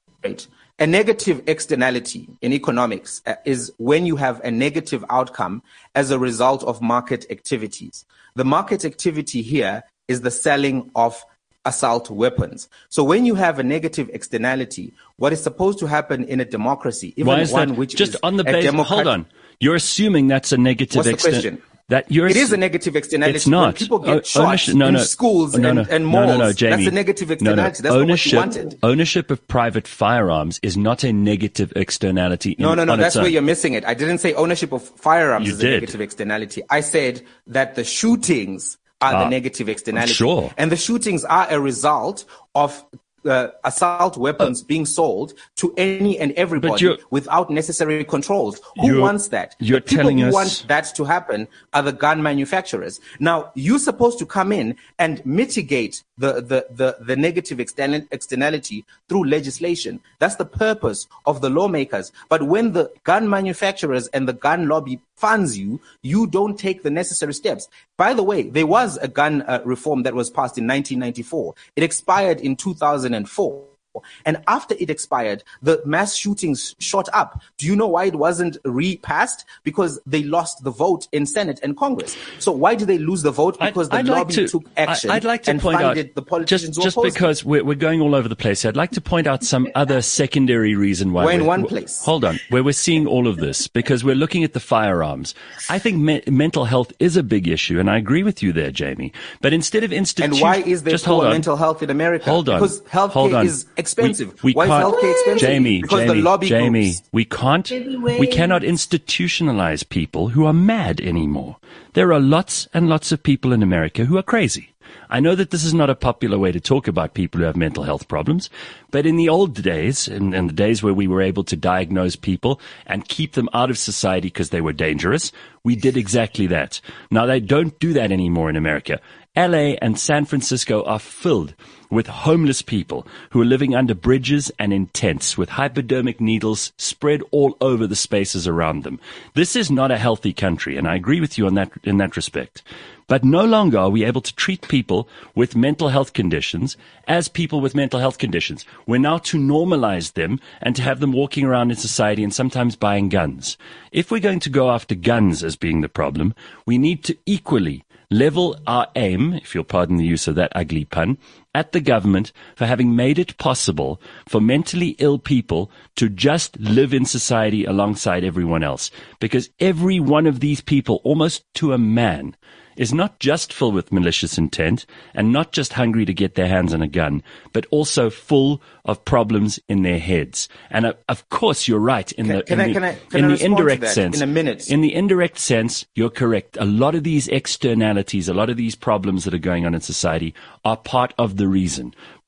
A negative externality in economics uh, is when you have a negative outcome as a result of market activities. The market activity here is the selling of assault weapons. So when you have a negative externality, what is supposed to happen in a democracy, even Why is one that? which Just is on the a basis. democrat- Hold on. You're assuming that's a negative What's the extent- question? That you're It is a assu- negative externality. It's not. When people get O- shot ownership- no, in no. schools No, and, no. and No, malls. no, no, Jamie. That's a negative No, no. externality. That's ownership, not what you wanted. Ownership of private firearms is not a negative externality. No, in, no, no. on That's its where own. you're missing it. I didn't say ownership of firearms You is did. a negative externality. I said that the shootings are Ah, the negative externality. sure. And the shootings are a result of uh, assault weapons being sold to any and you're- everybody without necessary controls. Who You're- wants that? you're the people telling who us- want that to happen are the gun manufacturers. Now, you're supposed to come in and mitigate the, the, the, the negative extern- externality through legislation. That's the purpose of the lawmakers. But when the gun manufacturers and the gun lobby funds you, you don't take the necessary steps. By the way, there was a gun uh, reform that was passed in nineteen ninety-four. It expired in two thousand four. And after it expired, the mass shootings shot up. Do you know why it wasn't repassed? Because they lost the vote in Senate and Congress. So why did they lose the vote? I'd- Because the I'd like lobby to- took action I- I'd like to and point funded out, the politicians just, who just opposed because we're, we're going all over the place, I'd like to point out some other secondary reason why We're in we're- one w- place. Hold on, where we're seeing all of this because we're looking at the firearms. I think me- mental health is a big issue, and I agree with you there, Jamie. But instead of And institutions, why is there just hold poor on. mental health in America? Hold on. Because Hold healthcare on. is expensive. We, we why can't, is healthcare expensive? Jamie, because Jamie, the lobby Jamie, groups. we can't, Jamie, we wait. cannot institutionalize people who are mad anymore. There are lots and lots of people in America who are crazy. I know that this is not a popular way to talk about people who have mental health problems, but in the old days, in, in the days where we were able to diagnose people and keep them out of society because they were dangerous, we did exactly that. Now, they don't do that anymore in America. L A and San Francisco are filled with homeless people who are living under bridges and in tents with hypodermic needles spread all over the spaces around them. This is not a healthy country, and I agree with you on that, in that respect. But no longer are we able to treat people with mental health conditions as people with mental health conditions. We're now to normalize them and to have them walking around in society and sometimes buying guns. If we're going to go after guns as being the problem, we need to equally level our aim, if you'll pardon the use of that ugly pun, at the government for having made it possible for mentally ill people to just live in society alongside everyone else. Because every one of these people, almost to a man, is not just filled with malicious intent and not just hungry to get their hands on a gun, but also full of problems in their heads. And uh, of course, you're right in the, Can in I- the, can I- can in I the respond to indirect that sense. in a minute? In the indirect sense, you're correct. A lot of these externalities, a lot of these problems that are going on in society are part of the reason.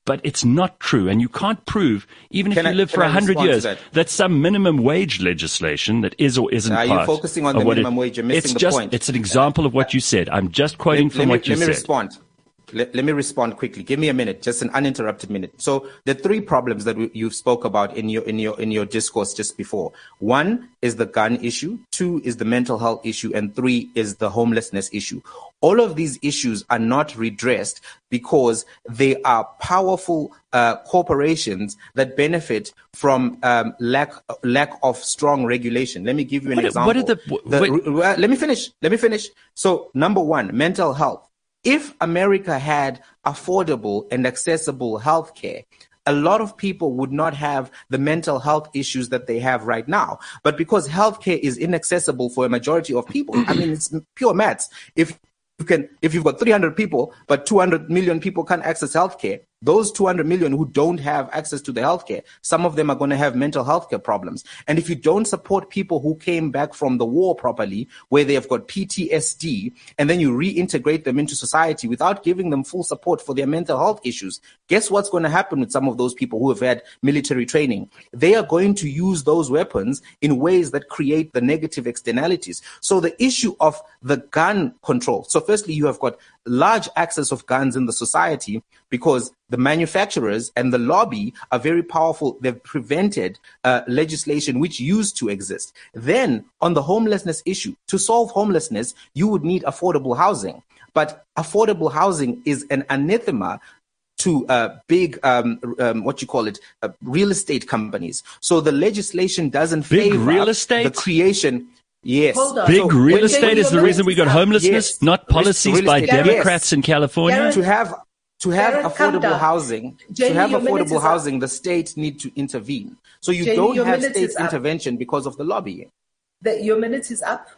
but it's not true. And you can't prove, even Can if you I- live for can I a hundred respond to years, that? that some minimum wage legislation that is or isn't Are you part focusing on of the what minimum it- wage? You're missing it's the just, point. It's an example of what you said. I'm just quoting Let- from let me, what you let me said. respond. Let, let me respond quickly. Give me a minute, just an uninterrupted minute. So the three problems that we, you spoke about in your in your in your discourse just before. One is the gun issue. Two is the mental health issue, and three is the homelessness issue. All of these issues are not redressed because they are powerful uh, corporations that benefit from um, lack lack of strong regulation. Let me give you an What are- example. what are the- wh- The- wait. uh, let me finish. Let me finish. So number one, mental health. If America had affordable and accessible health care, a lot of people would not have the mental health issues that they have right now. But because healthcare is inaccessible for a majority of people, I mean, it's pure maths. If you can, if you've got three hundred people, but two hundred million people can't access healthcare, those two hundred million who don't have access to the healthcare, some of them are going to have mental health care problems. And if you don't support people who came back from the war properly, where they have got P T S D, and then you reintegrate them into society without giving them full support for their mental health issues, guess what's going to happen with some of those people who have had military training? They are going to use those weapons in ways that create the negative externalities. So the issue of the gun control. So firstly, you have got large access of guns in the society because the manufacturers and the lobby are very powerful. They've prevented uh, legislation which used to exist. Then on the homelessness issue, to solve homelessness, you would need affordable housing. But affordable housing is an anathema to uh, big, um, um, what you call it, uh, real estate companies. So the legislation doesn't Big favor real estate? the creation. Yes. Hold on. Big So real when- estate is the reason we got homelessness, Yes. not policies Real by estate, Democrats yes. in California. Garrett, to have to have Garrett, calm affordable down. housing, Jamie, to have your minute is affordable up. housing, the state need to intervene. So you Jamie, don't your have minute state is up. intervention because of the lobbying. That your minute is up.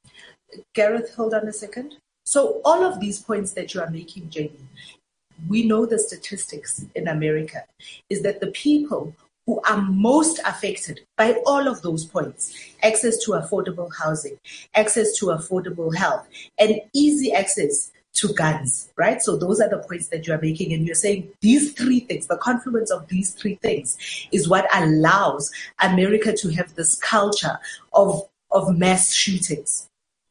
Gareth, hold on a second. So all of these points that you are making, Jamie, we know the statistics in America is that the people who are most affected by all of those points, access to affordable housing, access to affordable health, and easy access to guns, right? So those are the points that you are making. And you're saying these three things, the confluence of these three things is what allows America to have this culture of, of mass shootings.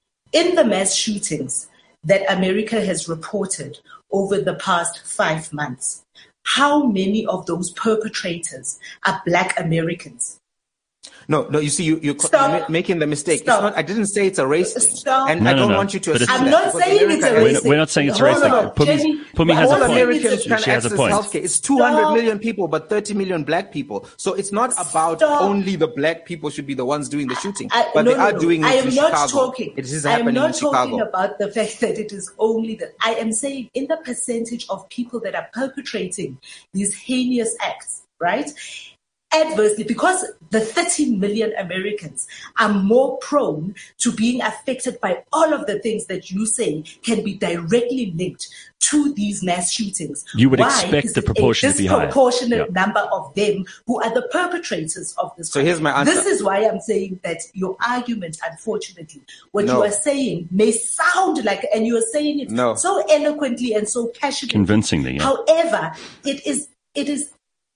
In the mass shootings that America has reported over the past five months, how many of those perpetrators are Black Americans? No, no. You see, you, you're, Stop. you're ma- making the mistake. Stop. It's not. I didn't say it's a race thing, Stop. and No, I no, don't no. want you to But it's- assume I'm that not because saying it's America a has- We're race not, thing. we're not saying it's Hold racist. on, Pumi, Jamie, Pumi but has all a point. Americans She can She has a access point. healthcare. It's two hundred Stop. million people, but thirty million black people. So it's not about Stop. only the black people should be the ones doing the shooting, I- but no, they no, are no. doing it I am in not Chicago. talking. It is I am happening not in Chicago. talking about the fact that it is only that. I am saying in the percentage of people that are perpetrating these heinous acts, right? Adversely, because the thirty million Americans are more prone to being affected by all of the things that you say can be directly linked to these mass shootings. You would Why expect is the it proportion a to be higher. disproportionate Yeah. number of them who are the perpetrators of this. So crime. here's my answer. This is why I'm saying that your argument, unfortunately, what No. you are saying may sound like, and you are saying it No. so eloquently and so passionately, Convincingly, yeah. However, it is it is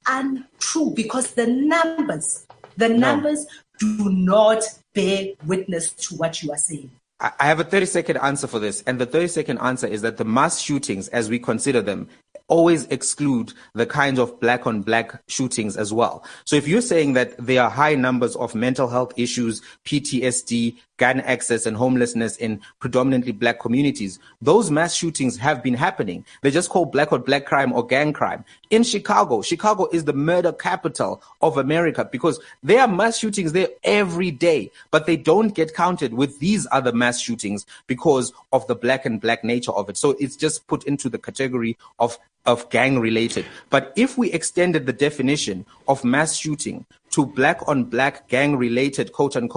untrue because the numbers, the numbers do not bear witness to what you are saying. I I have a thirty second answer for this. And the thirty second answer is that the mass shootings, as we consider them, always exclude the kinds of black on black shootings as well. So if you're saying that there are high numbers of mental health issues, P T S D, gun access and homelessness in predominantly black communities, those mass shootings have been happening. They're just called black on black crime or gang crime. In Chicago, Chicago is the murder capital of America because there are mass shootings there every day, but they don't get counted with these other mass shootings because of the black and black nature of it. So it's just put into the category of of gang related. But if we extended the definition of mass shooting to black on black gang related quote unquote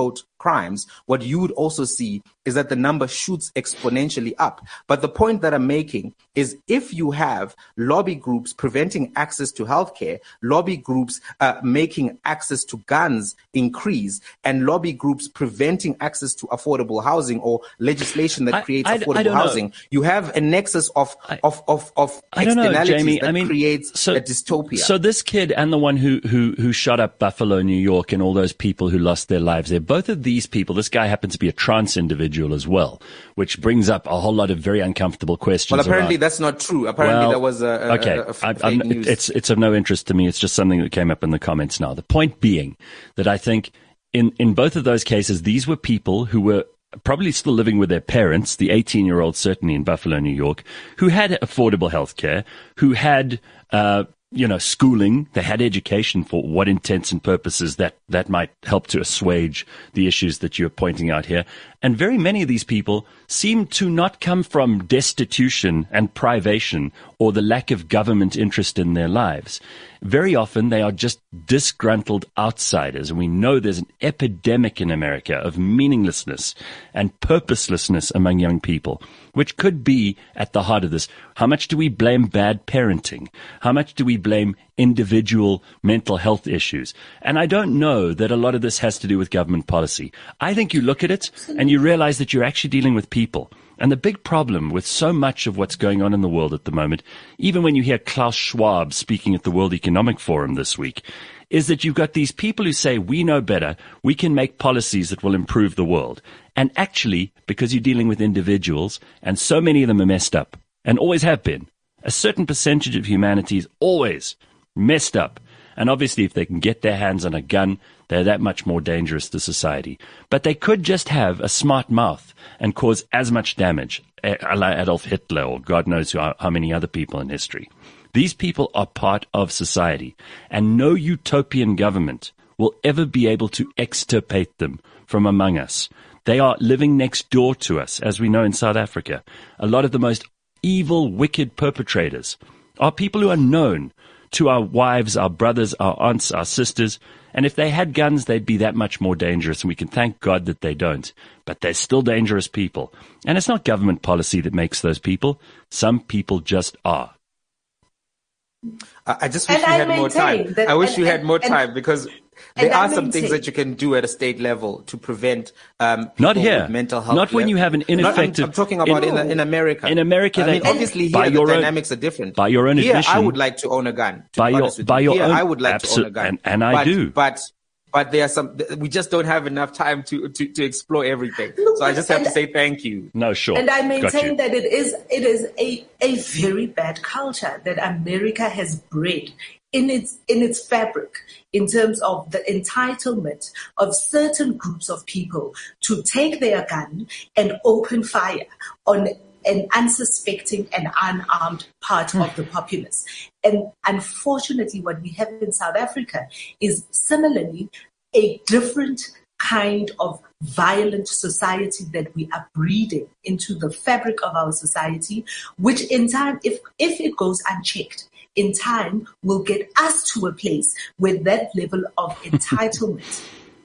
crimes, what you would also see is that the number shoots exponentially up. But the point that I'm making is if you have lobby groups preventing access to healthcare, lobby groups uh, making access to guns increase, and lobby groups preventing access to affordable housing or legislation that I, creates I, affordable I don't housing, know. you have a nexus of I, of of, of I don't know, externalities Jamie. that I mean, creates so, a dystopia. So this kid and the one who, who, who shot up Buffalo, New York, and all those people who lost their lives there, both of these people, this guy happens to be a trans individual as well, which brings up a whole lot of very uncomfortable questions. Well, apparently around, that's not true. Apparently well, there was a, a, okay. a, a I, fake I'm, news. It's, it's of no interest to me. It's just something that came up in the comments now. The point being that I think in, in both of those cases, these were people who were probably still living with their parents, the eighteen-year-old certainly in Buffalo, New York, who had affordable health care, who had, uh, you know, schooling, they had education for what intents and purposes that, that might help to assuage the issues that you're pointing out here. And very many of these people seem to not come from destitution and privation or the lack of government interest in their lives. Very often they are just disgruntled outsiders. And we know there's an epidemic in America of meaninglessness and purposelessness among young people, which could be at the heart of this. How much do we blame bad parenting? How much do we blame individual mental health issues? And I don't know that a lot of this has to do with government policy. I think you look at it and you realize that you're actually dealing with people. And the big problem with so much of what's going on in the world at the moment, even when you hear Klaus Schwab speaking at the World Economic Forum this week, is that you've got these people who say, we know better, we can make policies that will improve the world. And actually, because you're dealing with individuals, and so many of them are messed up, and always have been, a certain percentage of humanity is always messed up. And obviously, if they can get their hands on a gun, they're that much more dangerous to society. But they could just have a smart mouth and cause as much damage, a la Adolf Hitler or God knows who, how many other people in history. These people are part of society, and no utopian government will ever be able to extirpate them from among us. They are living next door to us, as we know in South Africa. A lot of the most evil, wicked perpetrators are people who are known to our wives, our brothers, our aunts, our sisters. And if they had guns, they'd be that much more dangerous. And we can thank God that they don't. But they're still dangerous people. And it's not government policy that makes those people. Some people just are. I just wish And we I had more time. that- I wish and- we had and- more and- time because there I are some things maintain- that you can do at a state level to prevent um, Not people here. with mental health. Not when you have an Not- I'm- ineffective- I'm, talking about in- in, in America. in America, I they- mean, obviously by here the your own- dynamics are different. by your own here, I admission- would like to own a gun. To by be your- honest with by you. your Here, own- I would like abso- to own a gun, and- and I but, do. But but there are some. We just don't have enough time to to, to explore everything. Look, So I just have and- to say thank you. No, sure. And I Got you. maintain that it is it is a, a very bad culture that America has bred in its in its fabric in terms of the entitlement of certain groups of people to take their gun and open fire on an unsuspecting and unarmed part of the populace. And unfortunately, what we have in South Africa is similarly a different kind of violent society that we are breeding into the fabric of our society, which in time, if, if it goes unchecked, in time will get us to a place where that level of entitlement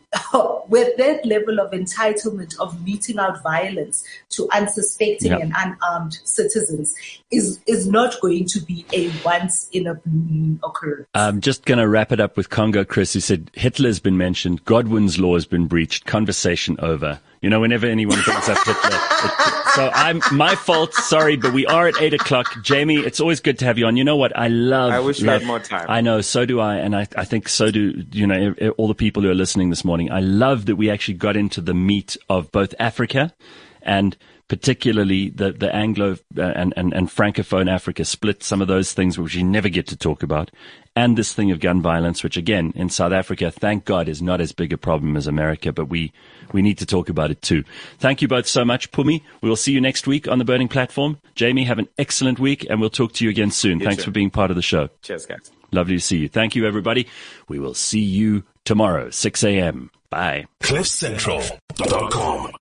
with that level of entitlement of meting out violence to unsuspecting Yep. and unarmed citizens is is not going to be a once in a blue moon occurrence. I'm just going to wrap it up with Congo Chris, who said Hitler's been mentioned, Godwin's law has been breached, conversation over. You know, whenever anyone brings up Hitler. It, so I'm my fault. Sorry, but we are at eight o'clock. Jamie, it's always good to have you on. You know what? I love. I wish we love, had more time. I know, so do I, and I, I think so do you know all the people who are listening this morning. I love that we actually got into the meat of both Africa and particularly the, the Anglo uh, and, and, and Francophone Africa split, some of those things which you never get to talk about, and this thing of gun violence, which again, in South Africa, thank God, is not as big a problem as America, but we, we need to talk about it too. Thank you both so much, Pumi. We will see you next week on The Burning Platform. Jamie, have an excellent week, and we'll talk to you again soon. You Thanks too. for being part of the show. Cheers, guys. Lovely to see you. Thank you, everybody. We will see you tomorrow, six a.m. Bye. cliff central dot com